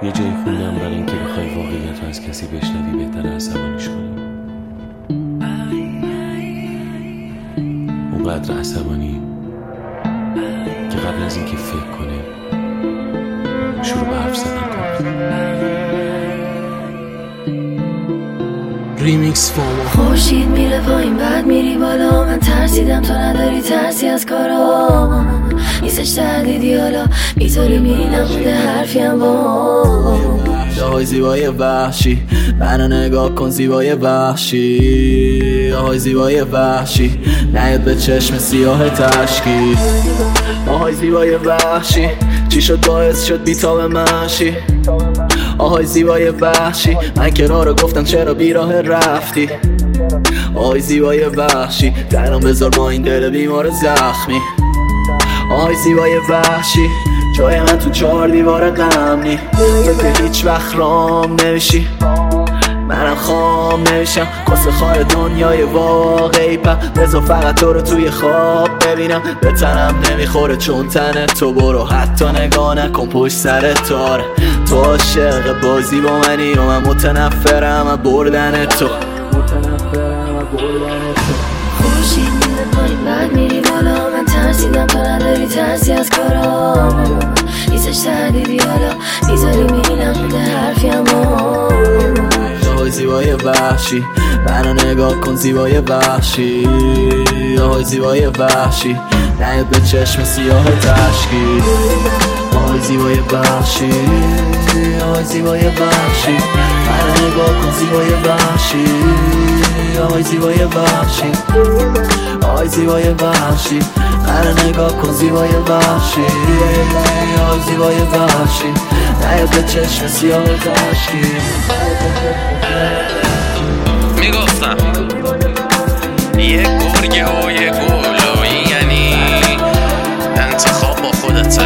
یه جایی خوندم برای اینکه بخوای واقعیت رو از کسی بشنوی بهتره عصبانیش کنی. اونقدر عصبانی که قبل از اینکه فکر کنه شروع به حرف زدن کنه. ریمیکس فاما. خورشید میره پایین بعد میری بالا، من ترسیدم تو نداری ترسی از کارا، نیستش تردیدی حالا بیطوری میری نمونده حرفیم با آهای زیبای وحشی منو نگاه کن زیبای وحشی، آهای زیبای وحشی نیاد به چشم سیاه تشکی، آهای زیبای وحشی چی شد باعث شد بیتاب منشی، آهای زیبای وحشی من که راه رو گفتم چرا بیراه رفتی، آهای زیبای وحشی درام بذار با این دل بیمار زخمی، آهای زیبای وحشی جای من تو 4 دیوار غمنی، تو که هیچ وقت رام نمیشی منم خام نمیشم، قصه خار دنیای واقعی بذار فقط تو رو توی خواب ببینم، به تنم نمیخوره چون تن تو، برو حتی نگاه نکن پشت سر تاره، تو عاشق بازی با منی و من متنفرم از بردن تو، متنفرم از بردن تو. خورشید میره پایین بعد میری بالا، من ترسیدم تو نداری ترسی از کارا، نیستش تردیدی حالا میذاری میری نمونده حرفیم با آهای زیبای وحشی منو نگاه کن زیبای وحشی، آهای زیبای وحشی نیاد به چشم سیاه تشکی، آهای زیبای وحشی، آهای زیبای وحشی منو نگاه کن زیبای وحشی، آهای زیبای وحشی، آهای زیبای وحشی منو نگاه کن زیبای وحشی، آهای زیبای وحشی نیاد به چشم سیاه تشکی. میگفتم یه گرگه و یه گلویی، یعنی انتخاب با خودته،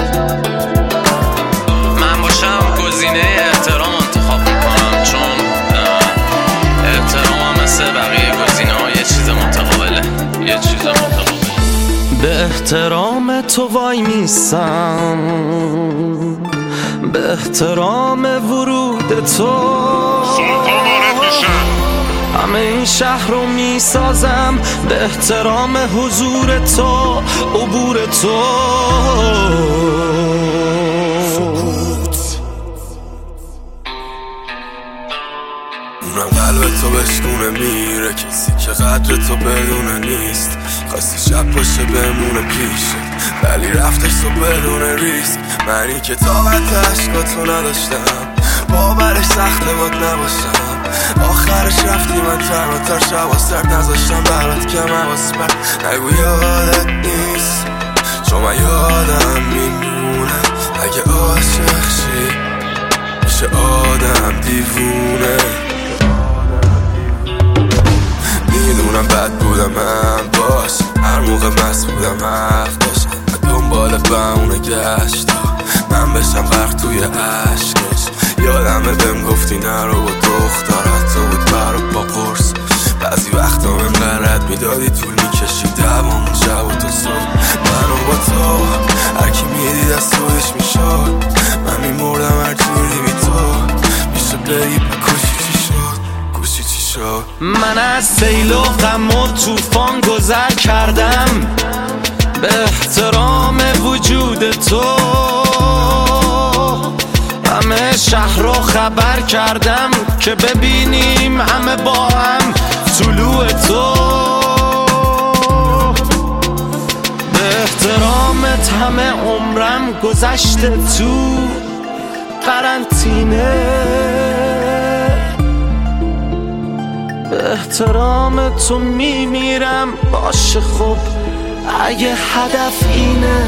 من باشم گزینه احترام انتخاب میکنم، چون احترام مثل بقیه گزینه ها یه چیز متقابله، یه چیز متقابله. به احترام تو وای میستم، به احترام ورود تو همه این شهر رو میسازم، به احترام حضور تو عبور تو. اونم قلب تو بشکونه میره، کسی که قدر تو بدونه نیست، خواستی شب باشه بمونه پیشه ولی رفتش تو بدون ریسک، منی که طاقت عشقاتو نداشتم باورش سخته باد نباشم، آخرش رفتی من تنها تا شب سرد نذاشتم برات که مواز بر نگو یادت نیست، چون من یادم میمونه اگه عاشق شی میشه آدم دیوونه، میدونم بد بودم من باش هر موقع مست بودم حق داشت دنبال بهونه گشت من بشم غرق توی عشقش، یادمه بهم گفتی نرو با دخترت تو بود برا با قرص، بعضی وقتا من رد میدادی طول میکشی دوامون شب و تو صبح، منو با تو هرکی میدید از تویش میشد، من میمردم هر جوری بی تو میشه بگی بکشی چی شد گوشی چی شد. من از سیل و غم و توفان گذر کردم، به احترام وجود تو همه شهر رو خبر کردم که ببینیم همه با هم طلوع تو، به احترامت همه عمرم گذشته تو قرنطینه، به احترام تو میمیرم باشه خب اگه هدف اینه،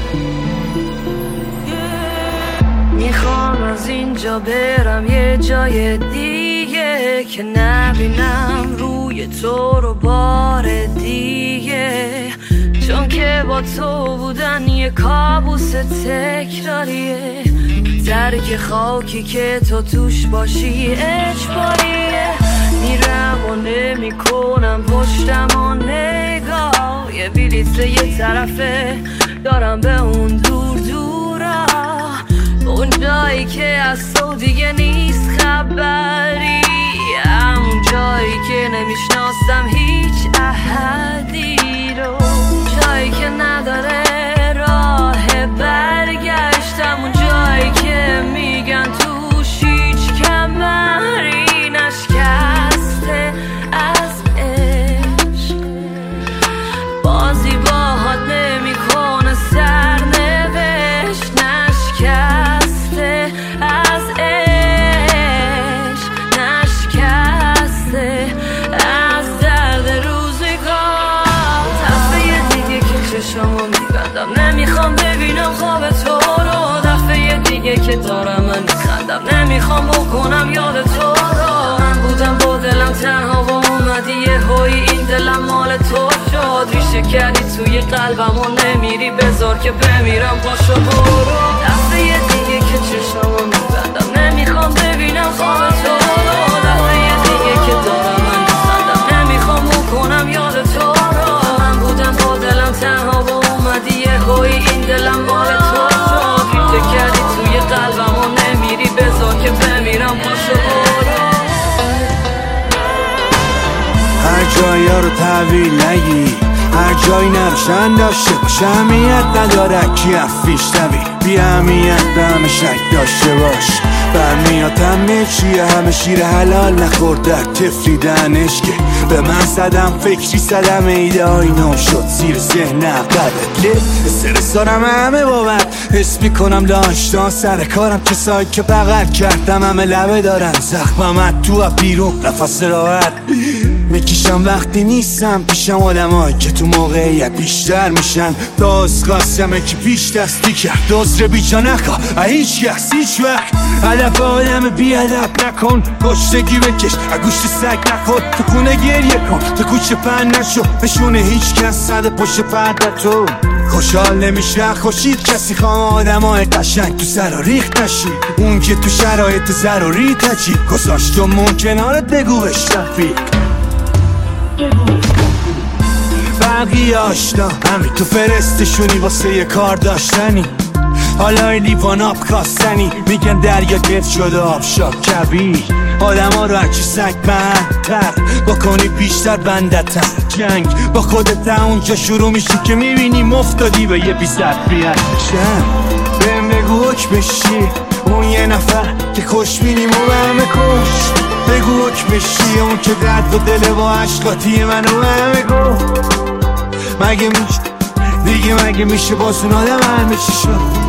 میخوام از اینجا برم یه جای دیگه که نبینم روی تو رو بار دیگه، چون که با تو بودن یه کابوس تکراریه، درک خاکی که تو توش باشی اجباریه، میرم و نمی کنم پشتم و نگاه، یه بلیط یه طرفه دارم به اون دور دورا، اون جایی جایی که از تو دیگه نیست خبری، همون جایی که نمیشناسم هیچ احدی رو، جایی که نداره راه برگشت، همون جایی که میگن توش هیچ کمری نشکسته از عشق، بازی باهات نمیکنه سرنوشت، نشکسته از عشق، نشکسته از درد روزگار. دفعه دیگه که چشمو میبندم نمیخوام ببینم خواب تو رو، دفعه دیگه که دارم من میخندم نمیخوام بکنم یاد تو رو. من بودم با دلم تنها و اومدی یه هایی این دلم مال تو شد، ریشه کردی توی قلبم و نمیری بذار که بمیرم پاشو برو. دفعه دیگه که چشمو میبندم نمیخوام ببینم خواب تو رو، دفعه دیگه که دارم من میخندم نمیخوام بکنم یاد تو رو. من بودم با دلم تنها و اومدی یه هایی این دلم مال تو شد، ریشه کردی توی قلبم و نمیری بذار که بمیرم پاشو برو. هر جایی ها رو تحویل نگی، هر جایی نروشن داشته باشه، اهمیت نداره کی افیش نبی، بی اهمیت به همه شک داشته باش. برمیاد همه چیه، همه شیر حلال نخورده تفریدنش که به من صدم فکری صدم ایده های نو شد زیر ذهن عقبت استرس دارم همه بابت حس میکنم داشتان سر کارم کسایی که بغل کردم همه لبه دارن زخمم تو بیرون نفس راحت میکشم وقتی نیستم پیشم آدمایی که تو موقعیت بیشتر میشن. داز قاسمه که پیش دستی کرد دزر بیجا نخوا هیچ کس هیچ وقت هدف آدم بیادب نکن، کشتگی بکش گوشت سگ نخور، تو خونه گریه کن تو کوچه پن نشو نشونه هیچ کس صد پشت پرده تو خوشحال نمیشه خوشید کسی خوام آدم های قشنگ تو سر و ریخت نشید، اون که تو شرایط ضروری تجیب گذاشت و مون کنارت بگو بش رفیق. بقیه آشنا همین تو فرستشونی واسه یه کار داشتنی، حالا این لیوان آب کاستنی میگن دریا گرد شده آب شاب کبیر، آدم ها رو هرچی سگ بندتر بکنی بیشتر بندتر، جنگ با خودت اونجا شروع میشی که میبینی مفتادی به یه بی‌ظرفیت شم. بهم بگو حکمشی اون یه نفر که خوش بینیم و به همه کش، بگو حکمشی اون که درد و دل و عشقاتی منو همه گو. مگه میشه دیگه مگه میشه باز اون آدم همه چی شد.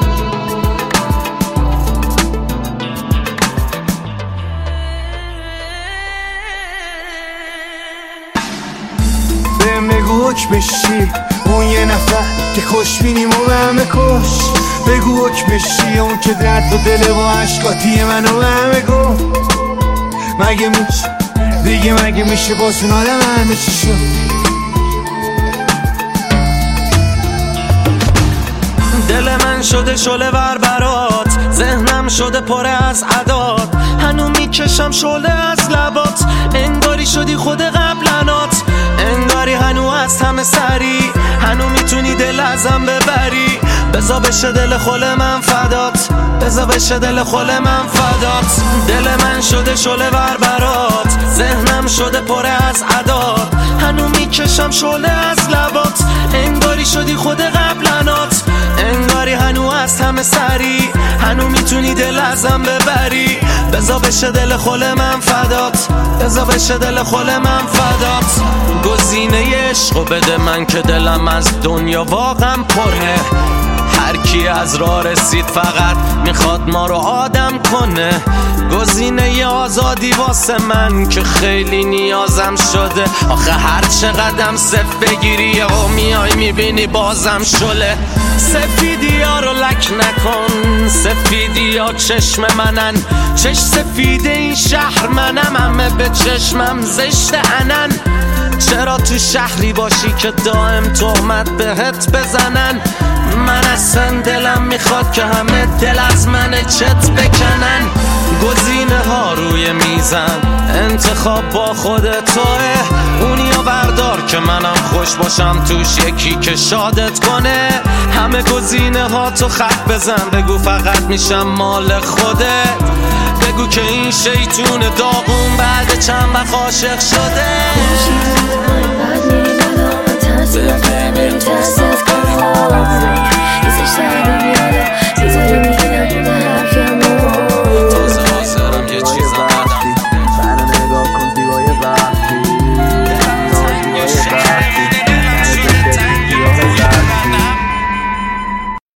بهم بگو حکمشی اون یه نفر که خوش بینیم و به همه کش، بگو حکمشی اون که درد و دل و عشقاتی منو همه گو. مگه میشه دیگه مگه میشه باز اون آدم همه چی شد. دل من شده شعله ور برات، ذهنم شده پره از عدات، هنو میکشم شعله از لبات، انگاری شدی خود قبلنات، انگاری هنو از همه سری، هنو میتونی دل ازم ببری، بزا بشه دل خل من فدات، بزا بشه دل خل من فدات. دل من شده شعله ور برات، ذهنم شده پره از عدات، هنو میکشم شعله از لبات، انگاری شدی خود قبلنات، انگاری هنو از همه سری، هنو میتونی دل ازم ببری، بزا بشه دل خل من فدات، بزا بشه دل خل من فدات. گزینه عشقو بده من که دلم از دنیا واقعا پره، هر کی از راه رسید فقط میخواد ما رو آدم کنه، گزینه آزادی واسه من که خیلی نیازم شده، آخه هر چقدرم صف بگیری و میای میبینی بازم شله. سفیدی ها رو لک نکن، سفیدی ها چشم منن، چش سفید این شهر منم، همه به چشمم زشت انن، چرا تو شهری باشی که دائم تهمت بهت بزنن، من اصلا دلم میخواد که همه دل از من چت بکنن. گزینه ها روی میزن، انتخاب با خود توه، اونیا وردار که منم خوش باشم توش، یکی که شادت کنه. همه گزینه ها تو خط بزن، بگو فقط میشم مال خودت. بگو که این شیطون داغون بعد چند وقت عاشق شده. Baby,